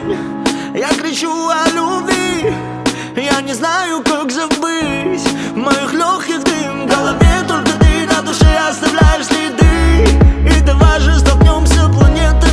день я кричу о любви. Я не знаю, как забыть. В моих легких дым, в голове только ты. На душе оставляешь следы. И давай же столкнемся планеты